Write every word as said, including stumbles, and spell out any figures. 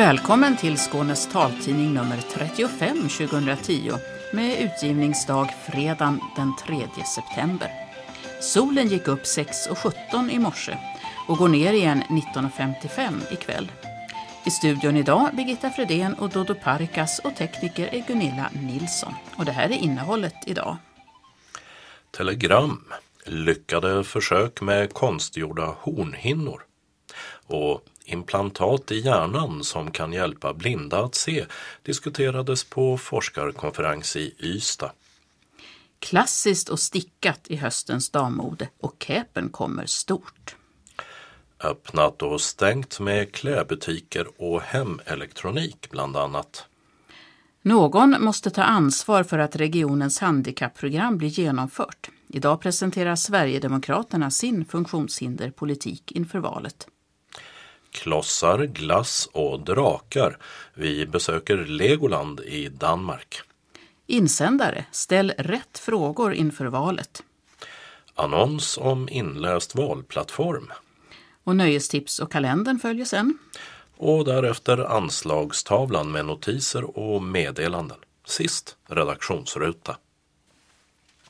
Välkommen till Skånes taltidning nummer trettiofem tjugohundratio med utgivningsdag fredagen den tredje september. Solen gick upp sex och sjutton i morse och går ner igen nitton och femtiofem ikväll. I studion idag Birgitta Fredén och Dodo Parikas och tekniker är Gunilla Nilsson. Och det här är innehållet idag. Telegram. Lyckade försök med konstgjorda hornhinnor. Och implantat i hjärnan som kan hjälpa blinda att se diskuterades på forskarkonferens i Ystad. Klassiskt och stickat i höstens dammode och käpen kommer stort. Öppnat och stängt med klädbutiker och hemelektronik bland annat. Någon måste ta ansvar för att regionens handikappprogram blir genomfört. Idag presenterar Sverigedemokraterna sin funktionshinderpolitik inför valet. Klossar, glass och drakar. Vi besöker Legoland i Danmark. Insändare, ställ rätt frågor inför valet. Annons om inläst valplattform. Och nöjestips och kalendern följer sen. Och därefter anslagstavlan med notiser och meddelanden. Sist redaktionsruta.